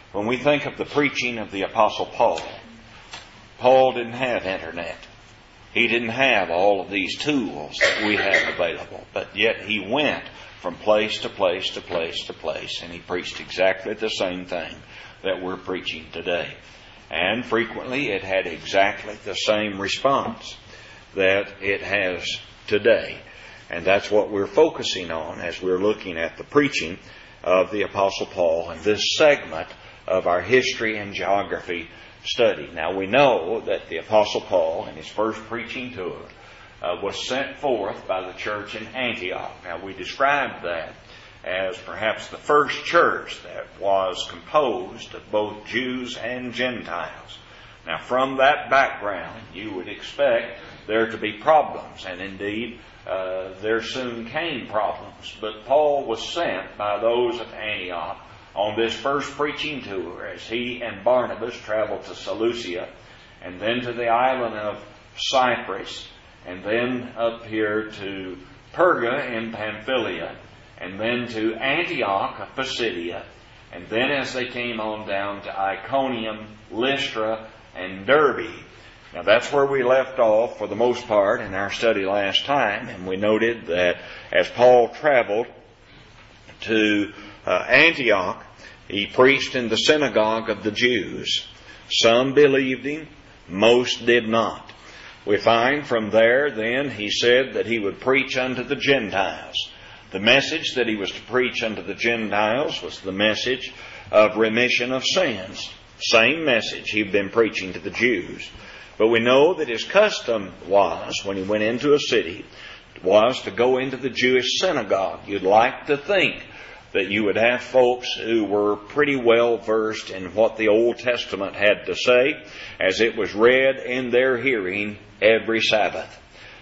When we think of the preaching of the Apostle Paul, Paul didn't have internet. He didn't have all of these tools that we have available. But yet he went from place to place to place to place, and he preached exactly the same thing that we're preaching today. And frequently it had exactly the same response that it has today. And that's what we're focusing on as we're looking at the preaching of the Apostle Paul in this segment of our history and geography study. Now we know that the Apostle Paul in his first preaching tour was sent forth by the church in Antioch. Now we described that as perhaps the first church that was composed of both Jews and Gentiles. Now from that background you would expect there to be problems, and indeed there soon came problems. But Paul was sent by those of Antioch on this first preaching tour as he and Barnabas traveled to Seleucia and then to the island of Cyprus and then up here to Perga in Pamphylia and then to Antioch of Pisidia, and then as they came on down to Iconium, Lystra, and Derbe. Now that's where we left off for the most part in our study last time, and we noted that as Paul traveled to Antioch, he preached in the synagogue of the Jews. Some believed him, most did not. We find from there then he said that he would preach unto the Gentiles. The message that he was to preach unto the Gentiles was the message of remission of sins. Same message he'd been preaching to the Jews. But we know that his custom was, when he went into a city, was to go into the Jewish synagogue. You'd like to think that you would have folks who were pretty well versed in what the Old Testament had to say, as it was read in their hearing every Sabbath.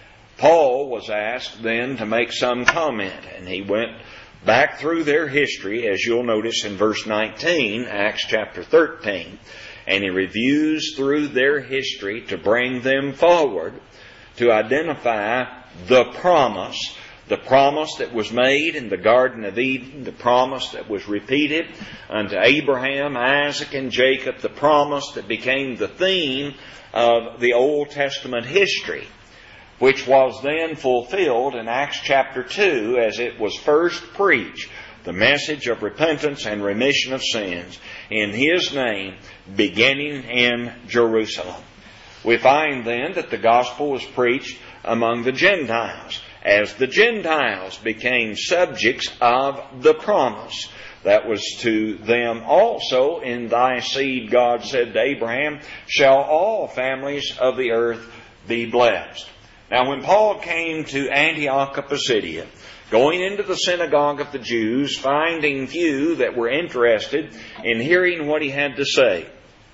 Paul was asked then to make some comment, and he went back through their history, as you'll notice in verse 19, Acts chapter 13, and he reviews through their history to bring them forward to identify the promise that was made in the Garden of Eden, the promise that was repeated unto Abraham, Isaac, and Jacob, the promise that became the theme of the Old Testament history, which was then fulfilled in Acts chapter 2 as it was first preached, the message of repentance and remission of sins in His name, beginning in Jerusalem. We find then that the gospel was preached among the Gentiles, as the Gentiles became subjects of the promise that was to them also. In thy seed, God said to Abraham, shall all families of the earth be blessed. Now when Paul came to Antioch of Pisidia, going into the synagogue of the Jews, finding few that were interested in hearing what he had to say,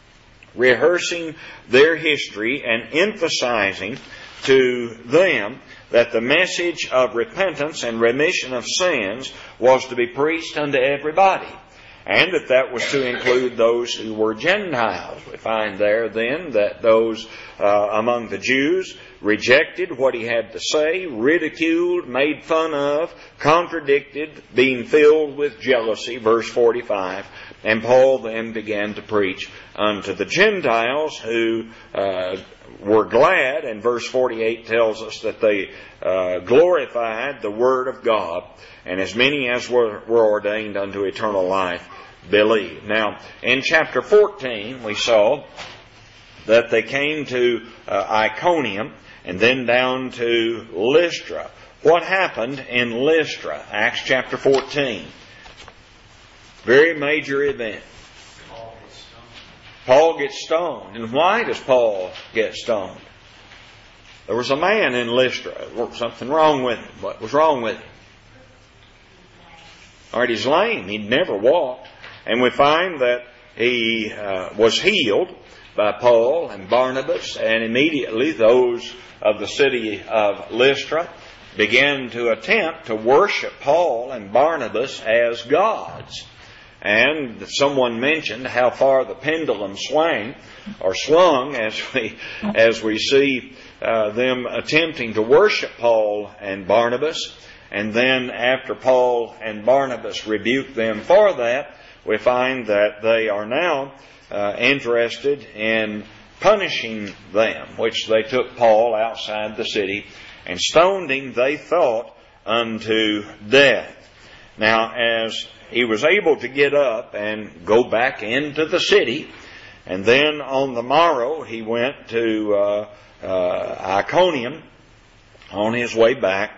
rehearsing their history and emphasizing to them that the message of repentance and remission of sins was to be preached unto everybody, and that was to include those who were Gentiles. We find there then that those among the Jews rejected what he had to say, ridiculed, made fun of, contradicted, being filled with jealousy, verse 45. And Paul then began to preach unto the Gentiles who were glad, and verse 48 tells us that they glorified the Word of God, and as many as were ordained unto eternal life believed. Now, in chapter 14, we saw that they came to Iconium and then down to Lystra. What happened in Lystra? Acts chapter 14. Very major event. Paul gets stoned. And why does Paul get stoned? There was a man in Lystra. There was something wrong with him. What was wrong with him? All right, he's lame. He'd never walked. And we find that he was healed by Paul and Barnabas, and immediately those of the city of Lystra began to attempt to worship Paul and Barnabas as gods. And someone mentioned how far the pendulum swung as we see them attempting to worship Paul and Barnabas. And then after Paul and Barnabas rebuked them for that, we find that they are now interested in punishing them, which they took Paul outside the city and stoned him, they thought, unto death. Now, as he was able to get up and go back into the city, and then on the morrow he went to Iconium on his way back,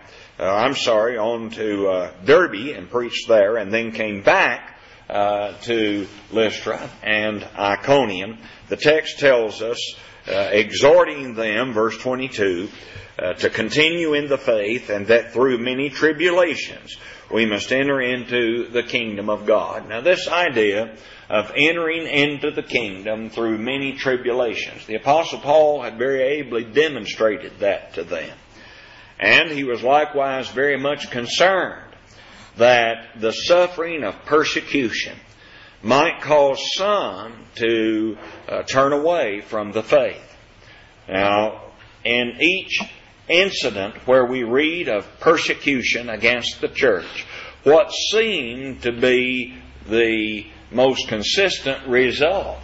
on to Derbe and preached there, and then came back to Lystra and Iconium. The text tells us, exhorting them, verse 22, to continue in the faith, and that through many tribulations we must enter into the kingdom of God. Now, this idea of entering into the kingdom through many tribulations, the Apostle Paul had very ably demonstrated that to them. And he was likewise very much concerned that the suffering of persecution might cause some to turn away from the faith. Now, in each incident where we read of persecution against the church, what seemed to be the most consistent result?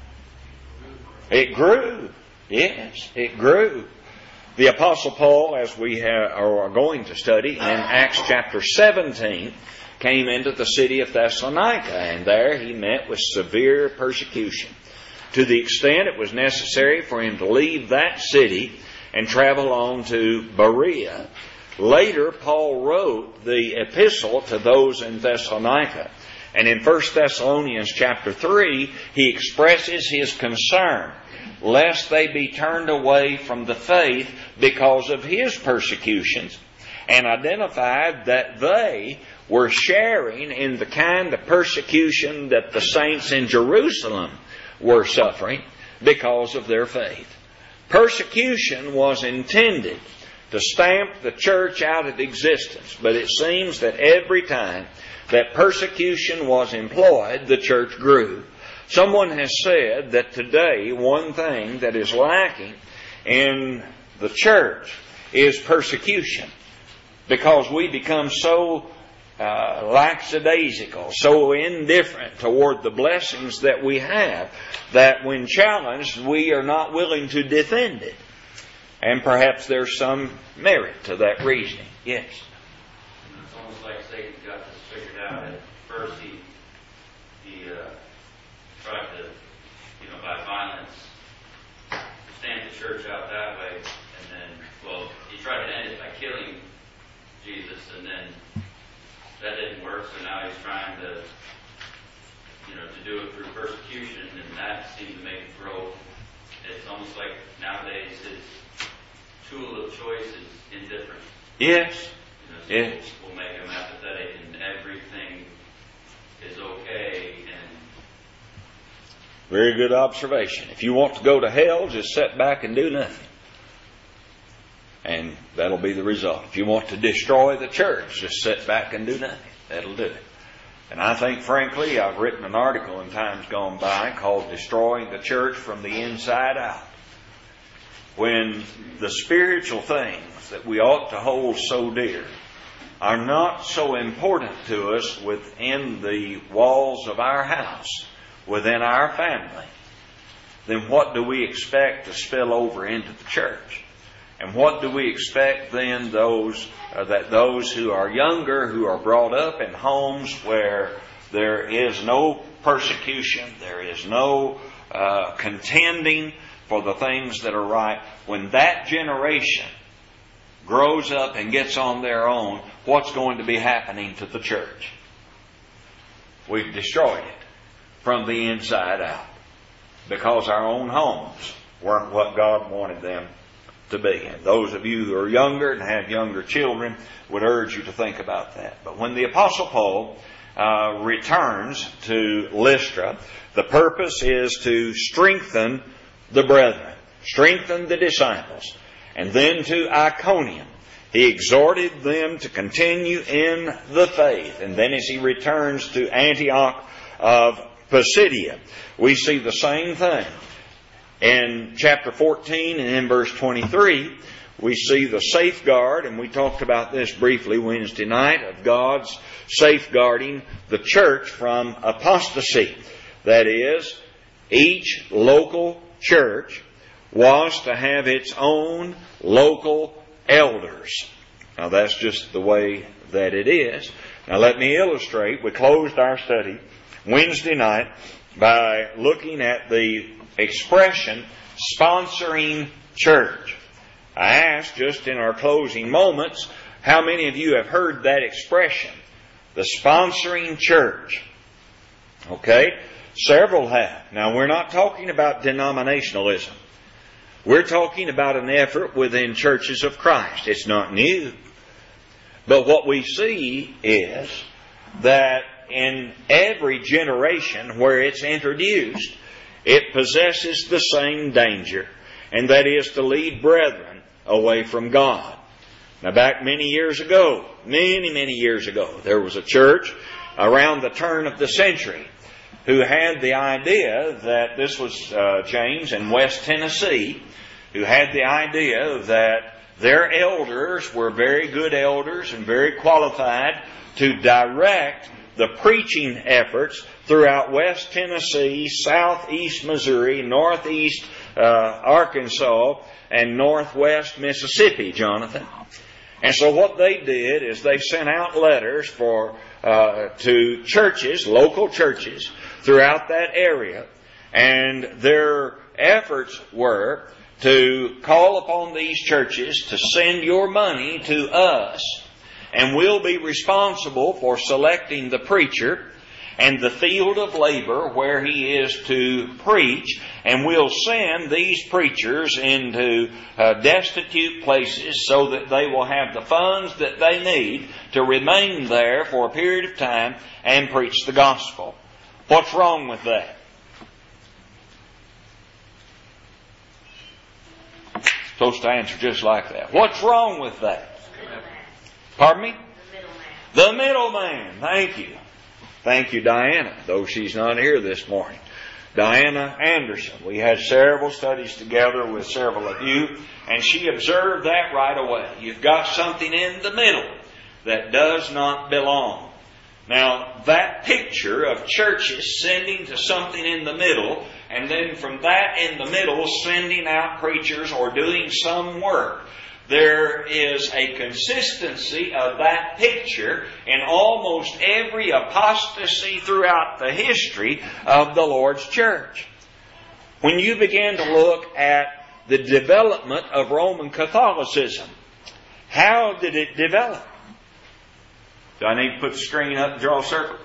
It grew. Yes, it grew. The Apostle Paul, as we are going to study in Acts chapter 17, came into the city of Thessalonica, and there he met with severe persecution, to the extent it was necessary for him to leave that city and travel on to Berea. Later, Paul wrote the epistle to those in Thessalonica, and in 1 Thessalonians chapter 3, he expresses his concern lest they be turned away from the faith because of his persecutions, and identified that they were sharing in the kind of persecution that the saints in Jerusalem were suffering because of their faith. Persecution was intended to stamp the church out of existence, but it seems that every time that persecution was employed, the church grew. Someone has said that today one thing that is lacking in the church is persecution, because we become so lackadaisical, so indifferent toward the blessings that we have, that when challenged we are not willing to defend it. And perhaps there's some merit to that reasoning. Yes? It's almost like Satan got this figured out. At first he tried to, by violence, stamp the church out that way, and then, he tried to end it by killing Jesus, and then that didn't work, so now he's trying to do it through persecution, and that seems to make it grow. It's almost like nowadays his tool of choice is indifference. Yes. Yes. Will make him apathetic, and everything is okay. And very good observation. If you want to go to hell, just sit back and do nothing, and that'll be the result. If you want to destroy the church, just sit back and do nothing. That'll do it. And I think, frankly, I've written an article in times gone by called Destroying the Church from the Inside Out. When the spiritual things that we ought to hold so dear are not so important to us within the walls of our house, within our family, then what do we expect to spill over into the church? And what do we expect then that those who are younger, who are brought up in homes where there is no persecution, there is no contending for the things that are right, when that generation grows up and gets on their own, what's going to be happening to the church? We've destroyed it from the inside out, because our own homes weren't what God wanted them to be. And those of you who are younger and have younger children would urge you to think about that. But when the Apostle Paul returns to Lystra, the purpose is to strengthen the brethren, strengthen the disciples. And then to Iconium, he exhorted them to continue in the faith. And then as he returns to Antioch of Pisidia, we see the same thing. In chapter 14 and in verse 23, we see the safeguard, and we talked about this briefly Wednesday night, of God's safeguarding the church from apostasy. That is, each local church was to have its own local elders. Now that's just the way that it is. Now let me illustrate. We closed our study Wednesday night by looking at the expression sponsoring church. I asked just in our closing moments, how many of you have heard that expression? The sponsoring church. Okay? Several have. Now we're not talking about denominationalism. We're talking about an effort within churches of Christ. It's not new. But what we see is that in every generation where it's introduced, it possesses the same danger, and that is to lead brethren away from God. Now back many years ago, there was a church around the turn of the century who had the idea that, this was James in West Tennessee, who had the idea that their elders were very good elders and very qualified to direct the preaching efforts throughout West Tennessee, Southeast Missouri, Northeast Arkansas, and Northwest Mississippi, Jonathan. And so what they did is they sent out letters to churches, local churches, throughout that area, and their efforts were to call upon these churches to send your money to us, and we'll be responsible for selecting the preacher and the field of labor where he is to preach, and we'll send these preachers into destitute places so that they will have the funds that they need to remain there for a period of time and preach the gospel. What's wrong with that? Supposed to answer just like that. What's wrong with that? Pardon me? The middleman. Thank you. Thank you, Diana, though she's not here this morning. Diana Anderson. We had several studies together with several of you, and she observed that right away. You've got something in the middle that does not belong. Now, that picture of churches sending to something in the middle, and then from that in the middle sending out preachers or doing some work, there is a consistency of that picture in almost every apostasy throughout the history of the Lord's church. When you begin to look at the development of Roman Catholicism, how did it develop? Do I need to put the screen up and draw circles?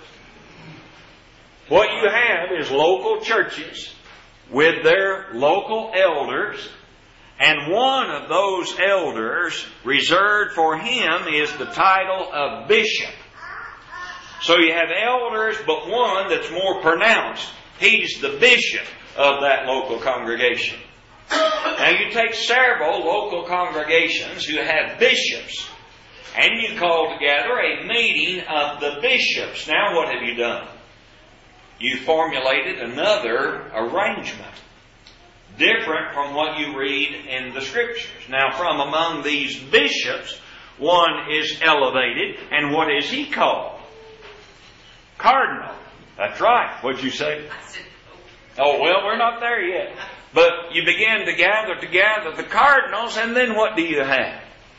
What you have is local churches with their local elders, and one of those elders reserved for him is the title of bishop. So you have elders, but one that's more pronounced. He's the bishop of that local congregation. Now you take several local congregations who have bishops, and you call together a meeting of the bishops. Now what have you done? You formulated another arrangement, different from what you read in the Scriptures. Now from among these bishops, one is elevated, and what is he called? Cardinal. That's right. What'd you say? Oh, well, we're not there yet. But you begin to gather together the cardinals, and then what do you have?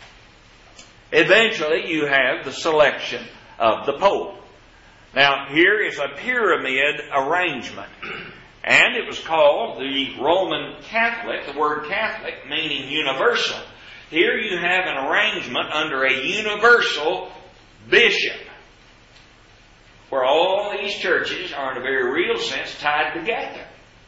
Eventually you have the selection of the Pope. Now here is a pyramid arrangement. And it was called the Roman Catholic, the word Catholic meaning universal. Here you have an arrangement under a universal bishop, where all these churches are in a very real sense tied together.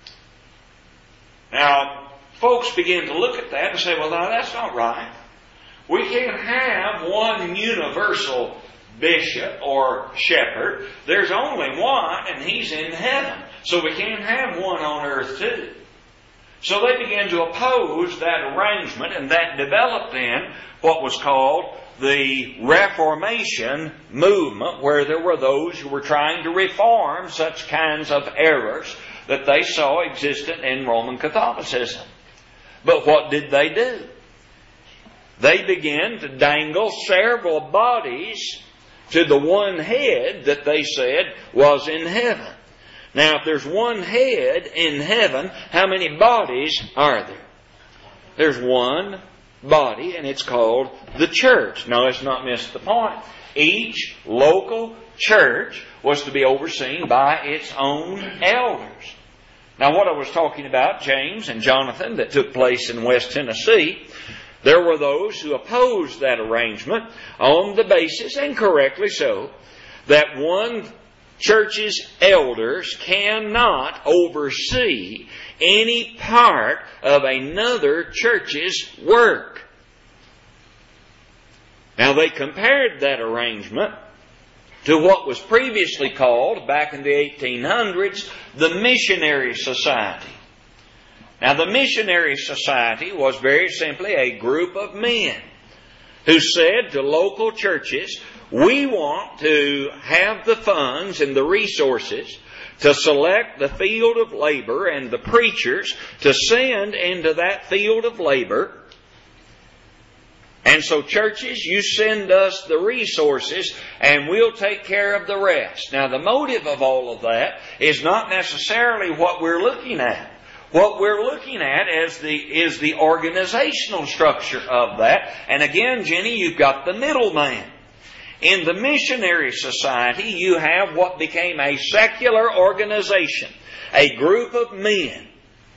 Now, folks begin to look at that and say, well, no, that's not right. We can't have one universal bishop or shepherd. There's only one, and he's in heaven. So we can't have one on earth too. So they began to oppose that arrangement, and that developed in what was called the Reformation movement, where there were those who were trying to reform such kinds of errors that they saw existent in Roman Catholicism. But what did they do? they began to dangle several bodies to the one head that they said was in heaven. Now, if there's one head in heaven, how many bodies are there? There's one body, and it's called the church. Now, let's not miss the point. Each local church was to be overseen by its own elders. Now, what I was talking about, James and Jonathan, that took place in West Tennessee, there were those who opposed that arrangement on the basis, and correctly so, that one church's elders cannot oversee any part of another church's work. Now, they compared that arrangement to what was previously called, back in the 1800s, the Missionary Society. Now, the Missionary Society was very simply a group of men who said to local churches, we want to have the funds and the resources to select the field of labor and the preachers to send into that field of labor. And so churches, you send us the resources and we'll take care of the rest. Now, the motive of all of that is not necessarily what we're looking at. What we're looking at is the organizational structure of that. And again, Jenny, you've got the middleman. In the Missionary Society, you have what became a secular organization, a group of men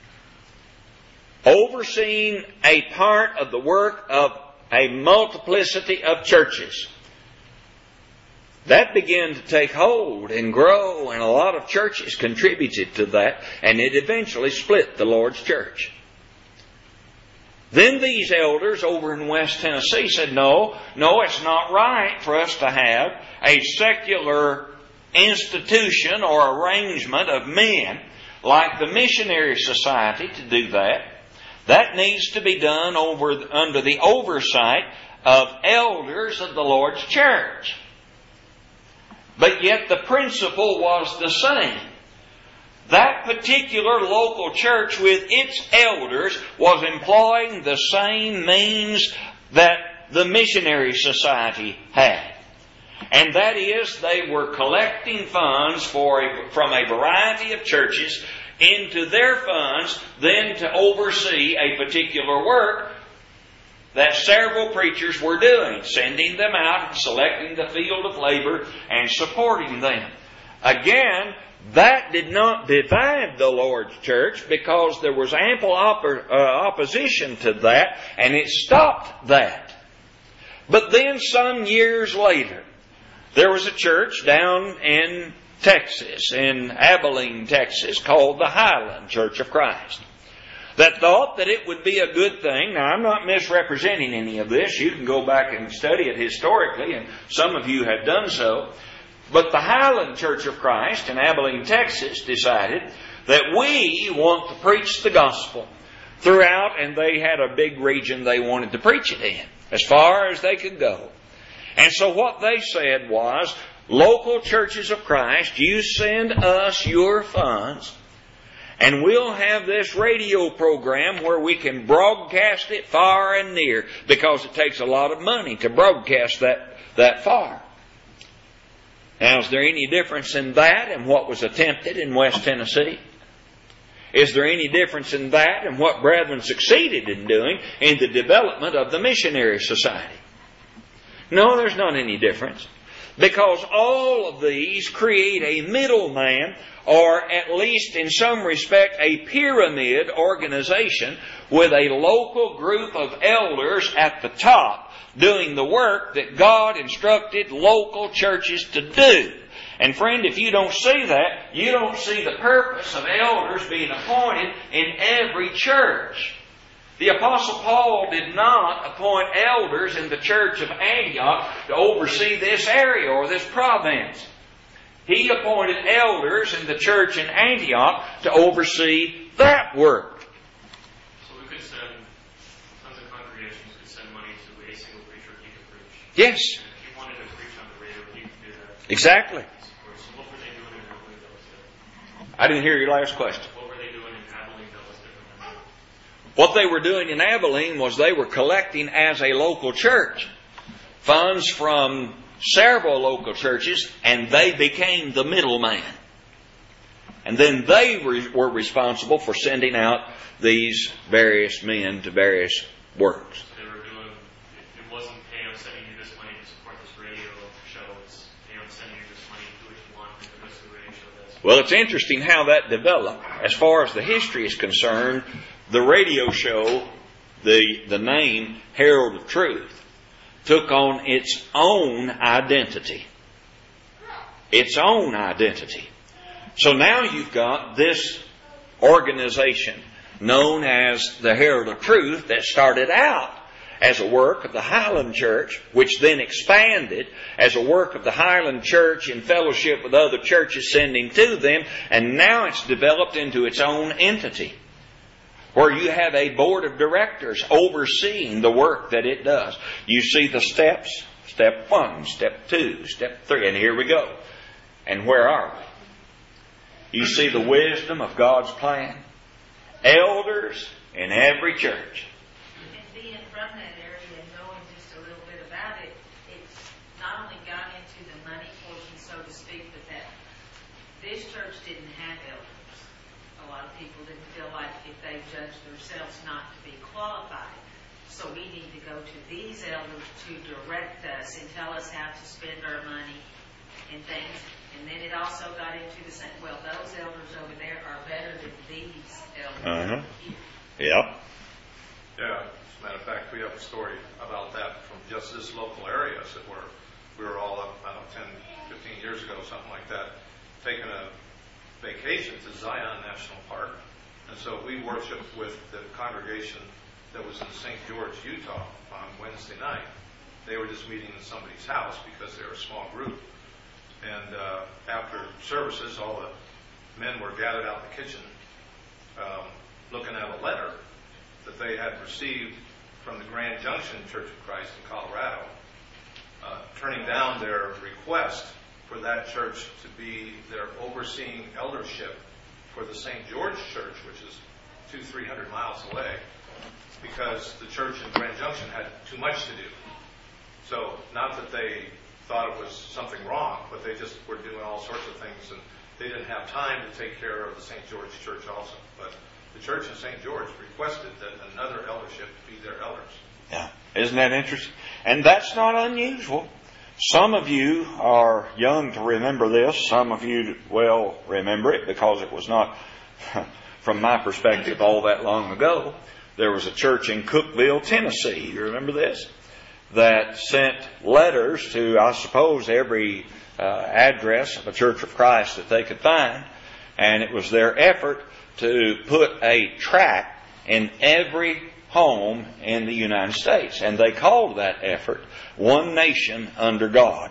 overseeing a part of the work of a multiplicity of churches. That began to take hold and grow, and a lot of churches contributed to that, and it eventually split the Lord's church. Then these elders over in West Tennessee said, no, it's not right for us to have a secular institution or arrangement of men like the Missionary Society to do that. That needs to be done under the oversight of elders of the Lord's church. But yet the principle was the same. That particular local church with its elders was employing the same means that the Missionary Society had. And that is, they were collecting funds from a variety of churches into their funds, then to oversee a particular work that several preachers were doing, sending them out and selecting the field of labor and supporting them. Again, that did not divide the Lord's church because there was ample opposition to that, and it stopped that. But then some years later, there was a church down in Texas, in Abilene, Texas, called the Highland Church of Christ, that thought that it would be a good thing. Now, I'm not misrepresenting any of this. You can go back and study it historically, and some of you have done so. But the Highland Church of Christ in Abilene, Texas, decided that we want to preach the gospel throughout, and they had a big region they wanted to preach it in, as far as they could go. And so what they said was, local churches of Christ, you send us your funds, and we'll have this radio program where we can broadcast it far and near, because it takes a lot of money to broadcast that far. Now, is there any difference in that and what was attempted in West Tennessee? Is there any difference in that and what brethren succeeded in doing in the development of the Missionary Society? No, there's not any difference. Because all of these create a middleman, or at least in some respect a pyramid organization with a local group of elders at the top doing the work that God instructed local churches to do. And friend, if you don't see that, you don't see the purpose of elders being appointed in every church. The Apostle Paul did not appoint elders in the church of Antioch to oversee this area or this province. He appointed elders in the church in Antioch to oversee that work. So we could send, tons of congregations could send money to a single preacher he could preach. Yes. And if he wanted to preach on the radio, he could do that. Exactly. So what were they doing in Abilene that was different? I didn't hear your last question. What were they doing in Abilene that was different? What they were doing in Abilene was they were collecting as a local church funds from several local churches, and they became the middleman. And then they were responsible for sending out these various men to various works. They were doing, it wasn't, hey, I'm sending you this money to support this radio show. It's, hey, I'm sending you this money to do what you want, and the rest of the radio show does. Well, it's interesting how that developed. As far as the history is concerned, the radio show, the name Herald of Truth, took on its own identity. Its own identity. So now you've got this organization known as the Herald of Truth that started out as a work of the Highland Church, which then expanded as a work of the Highland Church in fellowship with other churches sending to them, and now it's developed into its own entity, where you have a board of directors overseeing the work that it does. You see the steps, step 1, step 2, step 3, and here we go. And where are we? You see the wisdom of God's plan. Elders in every church. And being from that area and knowing just a little bit about it, it's not only gone into the money portion, so to speak, but that this church didn't have elders. A lot of people didn't feel like if they judged themselves not to be qualified. So we need to go to these elders to direct us and tell us how to spend our money and things. And then it also got into the same, well, those elders over there are better than these elders. Yeah. Yeah. As a matter of fact, we have a story about that from just this local area. So we were all up, I don't know, 10, 15 years ago, something like that, taking a vacation to Zion National Park. And so we worshiped with the congregation that was in St. George, Utah on Wednesday night. They were just meeting in somebody's house because they were a small group. And after services, all the men were gathered out in the kitchen looking at a letter that they had received from the Grand Junction Church of Christ in Colorado, turning down their request for that church to be their overseeing eldership for the St. George Church, which is 200-300 miles away, because the church in Grand Junction had too much to do. So not that they thought it was something wrong, but they just were doing all sorts of things, and they didn't have time to take care of the St. George Church also. But the church in St. George requested that another eldership be their elders. Yeah. Isn't that interesting? And that's not unusual. Some of you are young to remember this. Some of you well remember it because it was not, from my perspective, all that long ago. There was a church in Cookeville, Tennessee. You remember this? That sent letters to, I suppose, every address of a Church of Christ that they could find. And it was their effort to put a tract in every home in the United States. And they called that effort One Nation Under God.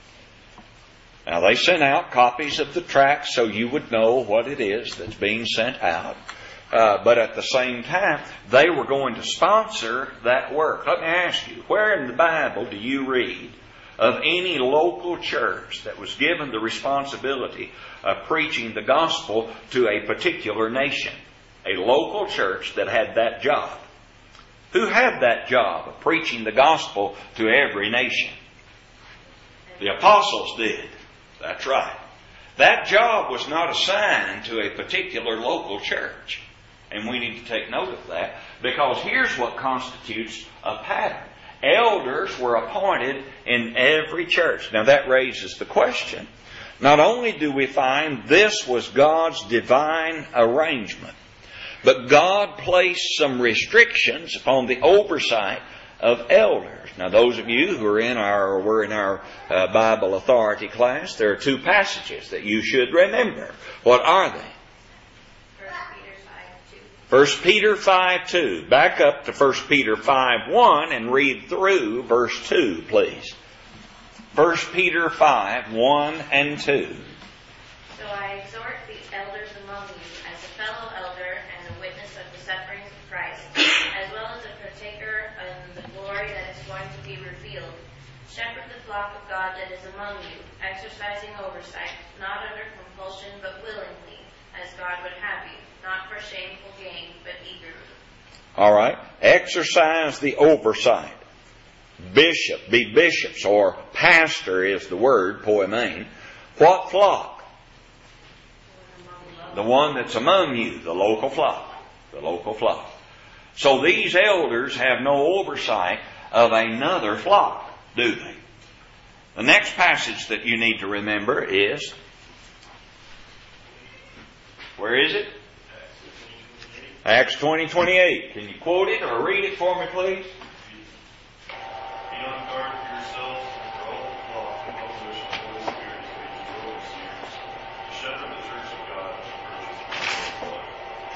Now, they sent out copies of the tract so you would know what it is that's being sent out. But at the same time, they were going to sponsor that work. Let me ask you, where in the Bible do you read of any local church that was given the responsibility of preaching the gospel to a particular nation? A local church that had that job. Who had that job of preaching the gospel to every nation? The apostles did. That's right. That job was not assigned to a particular local church. And we need to take note of that, because here's what constitutes a pattern. Elders were appointed in every church. Now that raises the question. Not only do we find this was God's divine arrangement, but God placed some restrictions upon the oversight of elders. Now those of you who were in our Bible authority class, there are two passages that you should remember. What are they? 1 Peter 5:2. Back up to 1 Peter 5:1 and read through verse 2, please. 1 Peter 5:1 and 2. So I exhort the elders among you as a fellow elder and a witness of the sufferings of Christ, as well as a partaker in the glory that is going to be revealed. Shepherd the flock of God that is among you, exercising oversight, not under compulsion but willingly, as God would have you, not for shameful gain, but eagerly. All right? Exercise the oversight. Bishop, be bishops, or pastor is the word, poimen. What flock? The one that's among you, the local flock. The local flock. So these elders have no oversight of another flock, do they? The next passage that you need to remember is, where is it? Acts 20:28. Can you quote it or read it for me, please? Be on guard for yourselves and for all the flock among which the Holy Spirit has made you overseers, to shepherd the church of God which purchased with blood.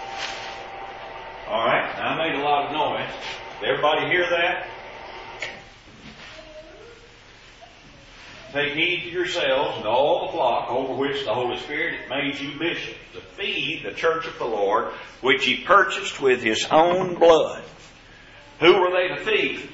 All right. Now, I made a lot of noise. Did everybody hear that? Take heed to yourselves and all the flock over which the Holy Spirit has made you bishops, to feed the church of the Lord, which He purchased with His own blood. Who were they to feed?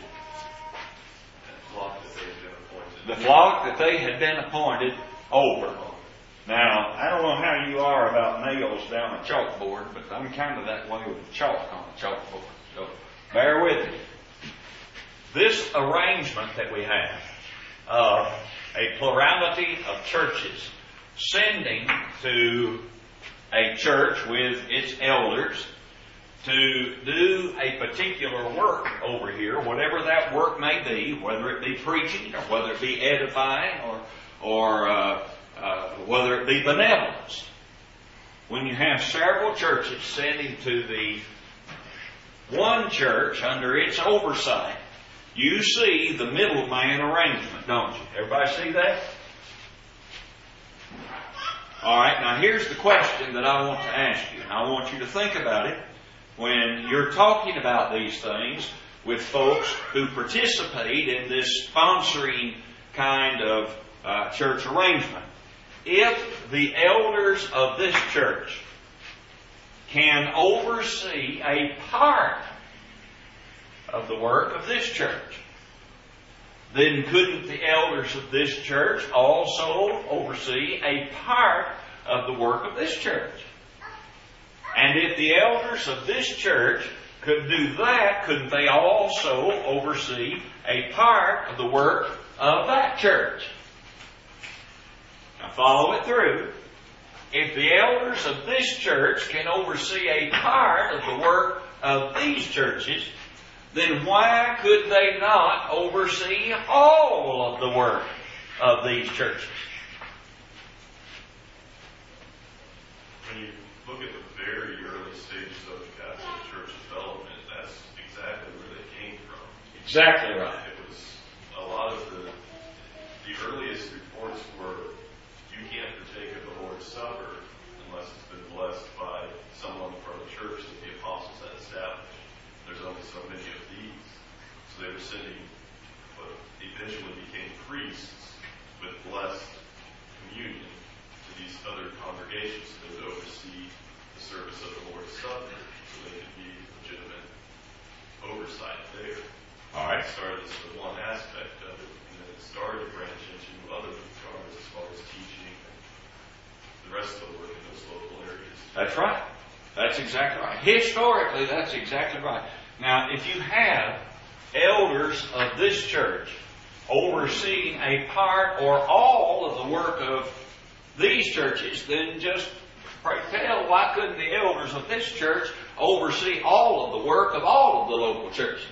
The flock that they had been appointed over. Now, I don't know how you are about nails down a chalkboard, but I'm kind of that way with chalk on a chalkboard. So, bear with me. This arrangement that we have of a plurality of churches sending to a church with its elders to do a particular work over here, whatever that work may be, whether it be preaching or whether it be edifying or whether it be benevolence. When you have several churches sending to the one church under its oversight, you see the middleman arrangement, don't you? Everybody see that? All right, now here's the question that I want to ask you, and I want you to think about it when you're talking about these things with folks who participate in this sponsoring kind of church arrangement. If the elders of this church can oversee a part of the work of this church, then couldn't the elders of this church also oversee a part of the work of this church? And if the elders of this church could do that, couldn't they also oversee a part of the work of that church? Now follow it through. If the elders of this church can oversee a part of the work of these churches, then why could they not oversee all of the work of these churches? When you look at the very early stages of the Catholic Church development, that's exactly where they came from. Exactly right. It was a lot of the earliest reports were, you can't partake of the Lord's Supper unless it's been blessed by someone from the church that the apostles had established. There's only so many of these. So they were sending what eventually became priests with blessed communion to these other congregations so they would oversee the service of the Lord's Supper so they could be legitimate oversight there. All right. It started as the one aspect of it, and then it started to branch into other regards as far as teaching and the rest of the work in those local areas. That's right. That's exactly right. Historically, that's exactly right. Now, if you have elders of this church overseeing a part or all of the work of these churches, then just pray tell, why couldn't the elders of this church oversee all of the work of all of the local churches?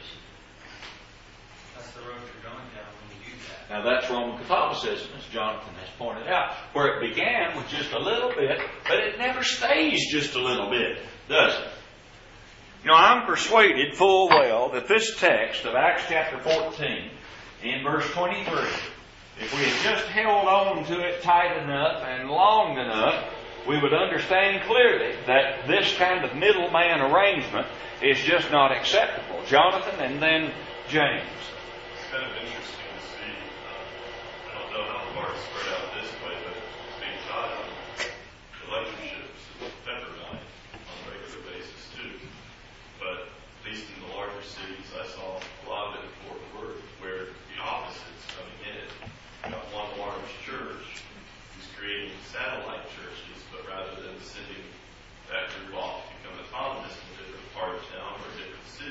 That's the road you're going down when you do that. Now that's Roman Catholicism, as Jonathan has pointed out, where it began with just a little bit, but it never stays just a little bit, does it? You know, I'm persuaded full well that this text of Acts chapter 14, in verse 23, if we had just held on to it tight enough and long enough, we would understand clearly that this kind of middleman arrangement is just not acceptable. Jonathan and then James. It's kind of interesting to see. I don't know how the marks spread out this way, but it's being taught on the lectureships at Pepperdine on a regular basis too. But at least in the larger cities, I saw a lot of it in Fort Worth, where the opposite's coming in. You got one large church who's creating satellite churches, but rather than sending that group off to become autonomous in a different part of town or a different city,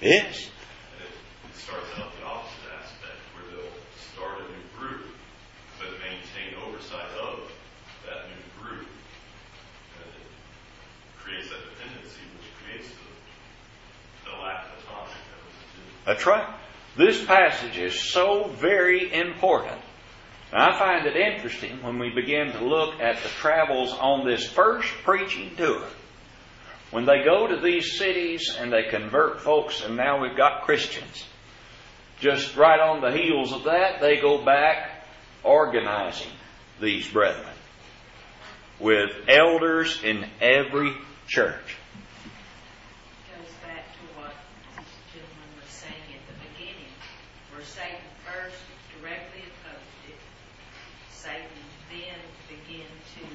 Yes. And it starts out the opposite aspect, where they'll start a new group, but maintain oversight of that new group. And it creates that dependency, which creates the lack of autonomy that was intended. That's right. This passage is so very important. And I find it interesting when we begin to look at the travels on this first preaching tour. When they go to these cities and they convert folks, and now we've got Christians. Just right on the heels of that, they go back organizing these brethren with elders in every church. Goes back to what this gentleman was saying at the beginning, where Satan first directly opposed it. Satan then began to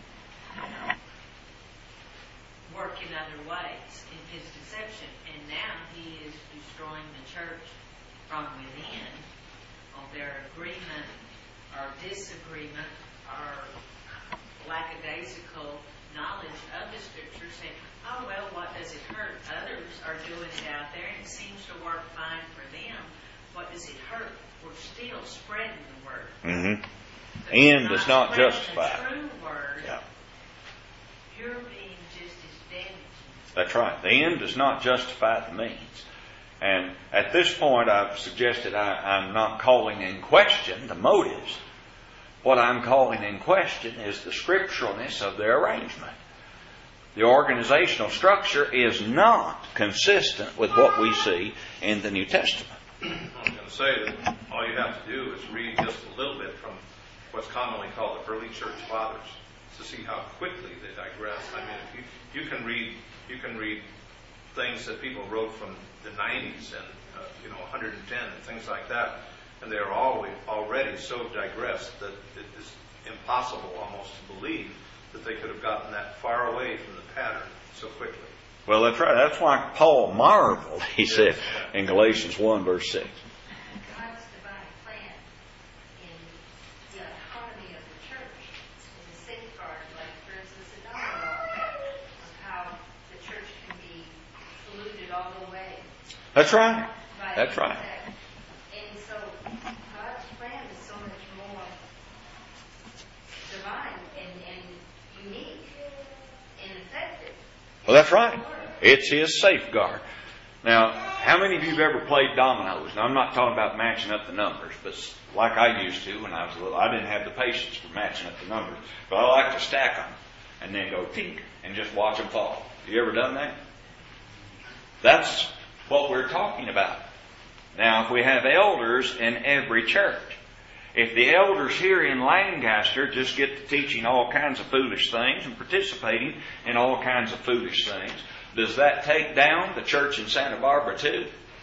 work in other ways in his deception, and now he is destroying the church from within on their agreement or disagreement or lackadaisical knowledge of the Scripture, saying, oh, well, what does it hurt? Others are doing it out there and it seems to work fine for them. What does it hurt? We're still spreading the word. Mm-hmm. End does not justify. The true word, Yeah. you're being just as damaging. That's right. The end does not justify the means. And at this point, I've suggested I'm not calling in question the motives. What I'm calling in question is the scripturalness of their arrangement. The organizational structure is not consistent with what we see in the New Testament. I was going to say that all you have to do is read just a little bit from what's commonly called the early church fathers to see how quickly they digress. I mean, if you can read things that people wrote from the 90s and 110 and things like that, and they're already so digressed that it is impossible almost to believe that they could have gotten that far away from the pattern so quickly. Well, that's right. That's why Paul marveled, he said, in Galatians 1, verse 6. God's divine plan in the autonomy of the church is a safeguard, like, for instance, the Domino law, of how the church can be polluted all the way. That's right. That's right. And so God's plan is so much more divine and unique and effective. Well, that's right. It's his safeguard. Now, how many of you have ever played dominoes? Now, I'm not talking about matching up the numbers, but like I used to when I was little, I didn't have the patience for matching up the numbers. But I like to stack them and then go tink and just watch them fall. Have you ever done that? That's what we're talking about. Now, if we have elders in every church, if the elders here in Lancaster just get to teaching all kinds of foolish things and participating in all kinds of foolish things, does that take down the church in Santa Barbara too?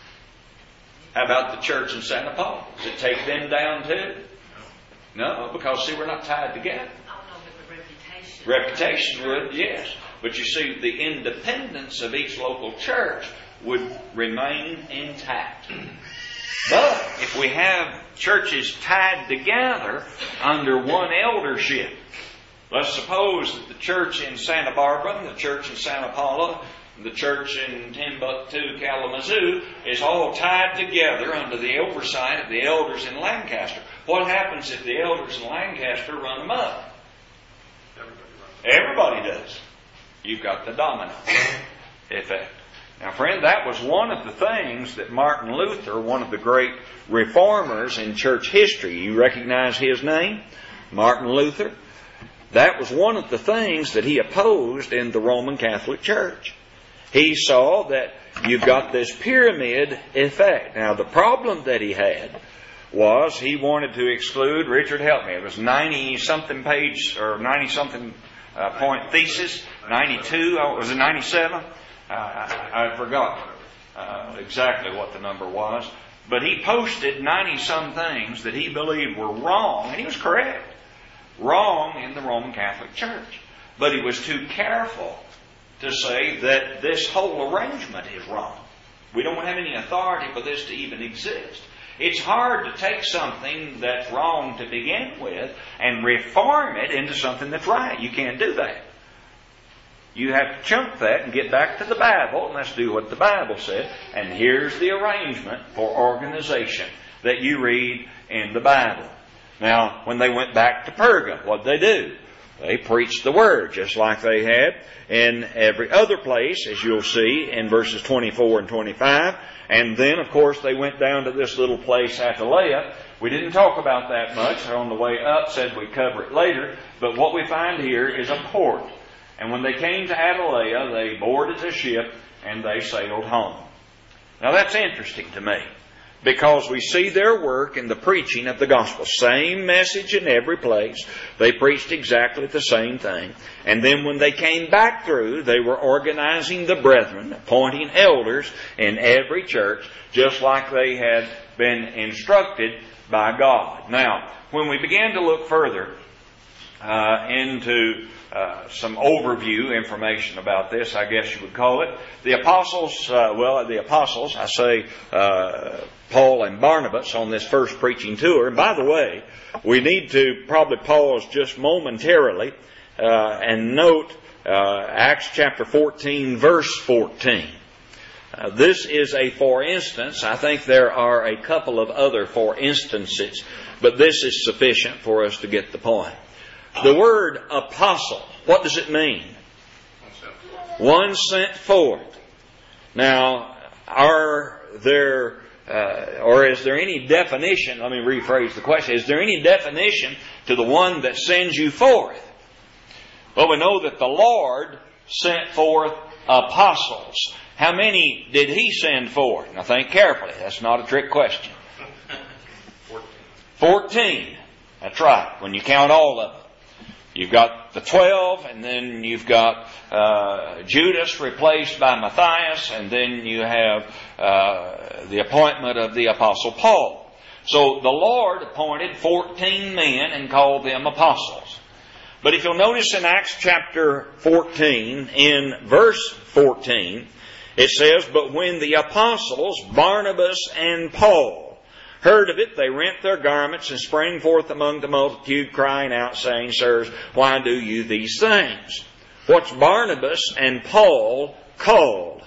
How about the church in Santa Paula? Does it take them down too? No, because see, we're not tied together. Oh, no, but the reputation. Reputation would, yes. But you see, the independence of each local church would remain intact. But if we have churches tied together under one eldership, let's suppose that the church in Santa Barbara, and the church in Santa Paula, and the church in Timbuktu, Kalamazoo, is all tied together under the oversight of the elders in Lancaster. What happens if the elders in Lancaster run them up? Everybody does. You've got the domino effect. Now, friend, that was one of the things that Martin Luther, one of the great reformers in church history, you recognize his name? Martin Luther. That was one of the things that he opposed in the Roman Catholic Church. He saw that you've got this pyramid effect. Now, the problem that he had was he wanted to exclude, Richard, help me, it was 90-something page or 90-something point thesis, 92, was it 97? I forgot exactly what the number was. But he posted 90-some things that he believed were wrong, and he was correct. Wrong in the Roman Catholic Church. But he was too careful to say that this whole arrangement is wrong. We don't have any authority for this to even exist. It's hard to take something that's wrong to begin with and reform it into something that's right. You can't do that. You have to chunk that and get back to the Bible, and let's do what the Bible said. And here's the arrangement for organization that you read in the Bible. Now, when they went back to Perga, what did they do? They preached the Word, just like they had in every other place, as you'll see in verses 24 and 25. And then, of course, they went down to this little place, Attalia. We didn't talk about that much. On the way up, said we'd cover it later. But what we find here is a port. And when they came to Attalia, they boarded the ship and they sailed home. Now that's interesting to me, because we see their work in the preaching of the gospel. Same message in every place. They preached exactly the same thing. And then when they came back through, they were organizing the brethren, appointing elders in every church, just like they had been instructed by God. Now, when we began to look further into some overview information about this, I guess you would call it. The apostles, I say Paul and Barnabas on this first preaching tour. And by the way, we need to probably pause just momentarily and note Acts chapter 14, verse 14. This is a for instance. I think there are a couple of other for instances, but this is sufficient for us to get the point. The word apostle, what does it mean? One sent forth. Now, is there any definition? Let me rephrase the question. Is there any definition to the one that sends you forth? Well, we know that the Lord sent forth apostles. How many did He send forth? Now think carefully. That's not a trick question. 14. That's right. When you count all of them. You've got the 12, and then you've got Judas replaced by Matthias, and then you have the appointment of the Apostle Paul. So the Lord appointed 14 men and called them apostles. But if you'll notice in Acts chapter 14, in verse 14, it says, "But when the apostles, Barnabas and Paul, heard of it, they rent their garments and sprang forth among the multitude, crying out, saying, Sirs, why do you these things?" What's Barnabas and Paul called?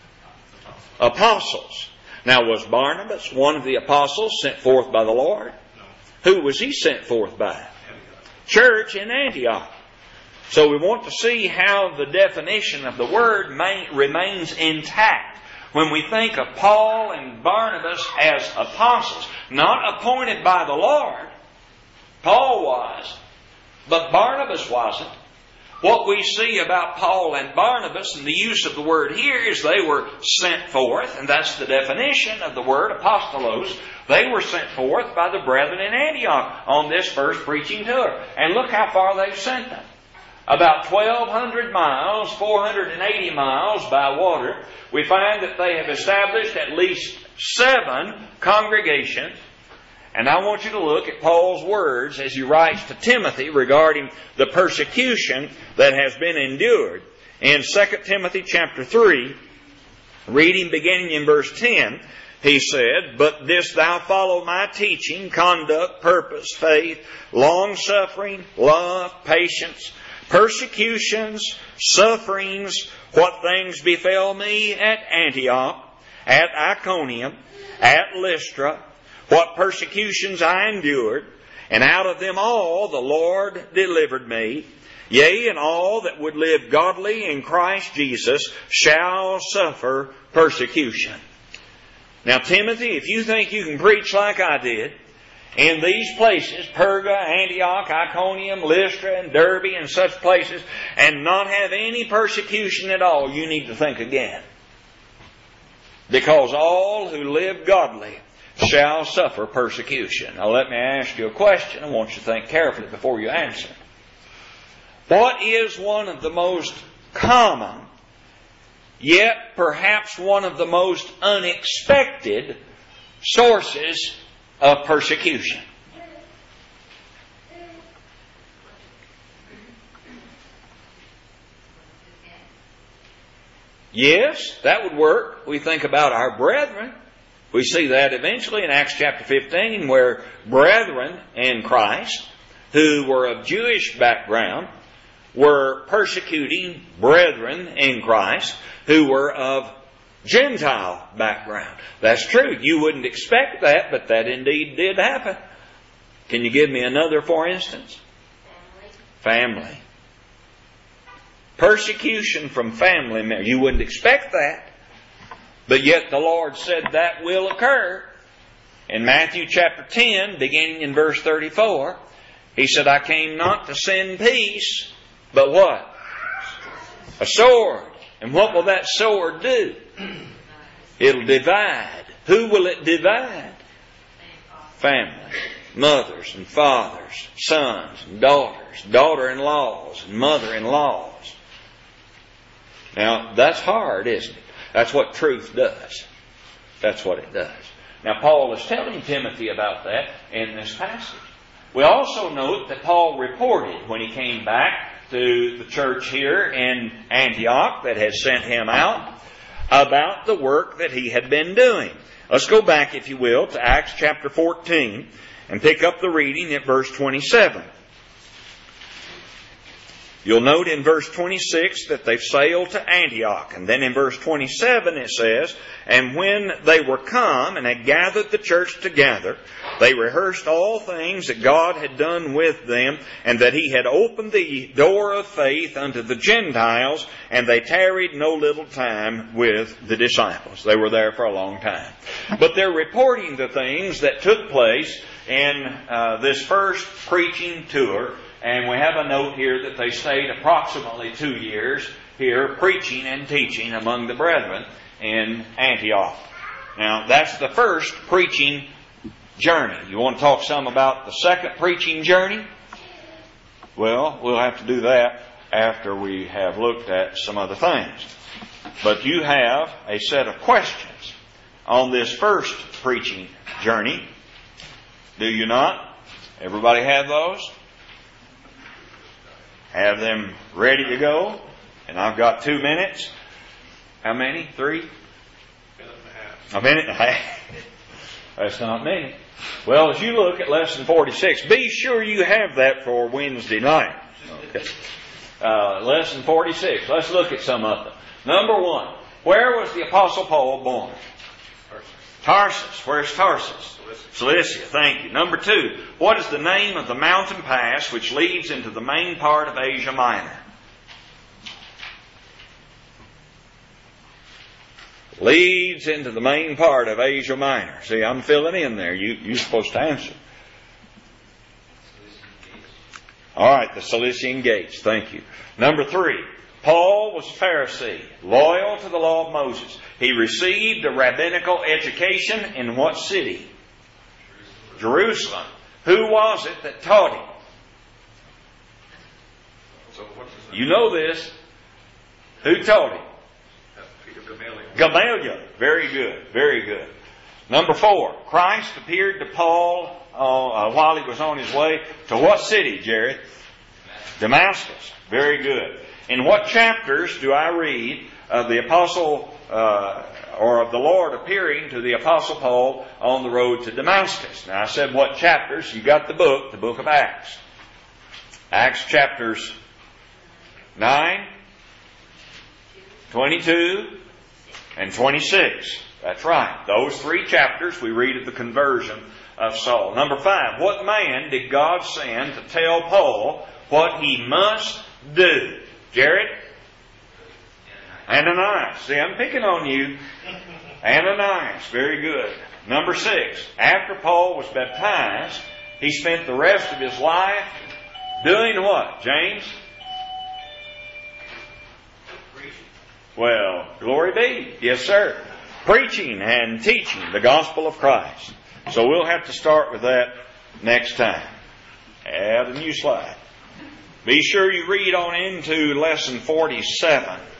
Apostles. Now, was Barnabas one of the apostles sent forth by the Lord? No. Who was he sent forth by? Church in Antioch. So we want to see how the definition of the word remains intact. When we think of Paul and Barnabas as apostles, not appointed by the Lord, Paul was, but Barnabas wasn't. What we see about Paul and Barnabas and the use of the word here is they were sent forth, and that's the definition of the word apostolos. They were sent forth by the brethren in Antioch on this first preaching tour. And look how far they've sent them. About 1,200 miles, 480 miles by water. We find that they have established at least 7 congregations. And I want you to look at Paul's words as he writes to Timothy regarding the persecution that has been endured. In 2 Timothy chapter 3, reading beginning in verse 10, he said, "But this thou follow my teaching, conduct, purpose, faith, long-suffering, love, patience, persecutions, sufferings, what things befell me at Antioch, at Iconium, at Lystra, what persecutions I endured, and out of them all the Lord delivered me. Yea, and all that would live godly in Christ Jesus shall suffer persecution." Now, Timothy, if you think you can preach like I did, in these places, Perga, Antioch, Iconium, Lystra, and Derbe, and such places, and not have any persecution at all, you need to think again. Because all who live godly shall suffer persecution. Now let me ask you a question. I want you to think carefully before you answer. What is one of the most common, yet perhaps one of the most unexpected sources of persecution? Yes, that would work. We think about our brethren. We see that eventually in Acts chapter 15, where brethren in Christ, who were of Jewish background, were persecuting brethren in Christ who were of Gentile background. That's true. You wouldn't expect that, but that indeed did happen. Can you give me another, for instance? Family. Persecution from family members. You wouldn't expect that. But yet the Lord said that will occur. In Matthew chapter 10, beginning in verse 34, He said, I came not to send peace, but what? A sword. And what will that sword do? It'll divide. Who will it divide? Family. Mothers and fathers, sons and daughters, daughter-in-laws and mother-in-laws. Now, that's hard, isn't it? That's what truth does. That's what it does. Now, Paul is telling Timothy about that in this passage. We also note that Paul reported when he came back to the church here in Antioch that had sent him out about the work that he had been doing. Let's go back, if you will, to Acts chapter 14 and pick up the reading at verse 27. You'll note in verse 26 that they've sailed to Antioch. And then in verse 27 it says, And when they were come and had gathered the church together, they rehearsed all things that God had done with them, and that He had opened the door of faith unto the Gentiles, and they tarried no little time with the disciples. They were there for a long time. But they're reporting the things that took place in this first preaching tour. And we have a note here that they stayed approximately 2 years here preaching and teaching among the brethren in Antioch. Now, that's the first preaching journey. You want to talk some about the second preaching journey? Well, we'll have to do that after we have looked at some other things. But you have a set of questions on this first preaching journey. Do you not? Everybody have those? Have them ready to go. And I've got 2 minutes. How many? 3? A minute and a half. That's not many. Well, as you look at lesson 46, be sure you have that for Wednesday night. Okay. Lesson 46. Let's look at some of them. Number 1. Where was the Apostle Paul born? Tarsus. Where's Tarsus? Cilicia. Thank you. Number 2. What is the name of the mountain pass which leads into the main part of Asia Minor? Leads into the main part of Asia Minor. See, I'm filling in there. You're supposed to answer. All right, the Cilician Gates. Thank you. Number 3. Paul was a Pharisee, loyal to the law of Moses. He received a rabbinical education in what city? Jerusalem. Who was it that taught him? You know this. Who taught him? Gamaliel. Very good. Very good. Number 4. Christ appeared to Paul while he was on his way to what city, Jared? Damascus. Very good. In what chapters do I read of the Apostle or of the Lord appearing to the Apostle Paul on the road to Damascus? Now I said what chapters. You got the book of Acts. Acts chapters 9, 22, and 26. That's right. Those 3 chapters we read of the conversion of Saul. Number 5. What man did God send to tell Paul what he must do? Jared? Ananias. See, I'm picking on you. Ananias. Very good. Number 6. After Paul was baptized, he spent the rest of his life doing what, James? Well, glory be. Yes, sir. Preaching and teaching the gospel of Christ. So we'll have to start with that next time. Add a new slide. Be sure you read on into lesson 47.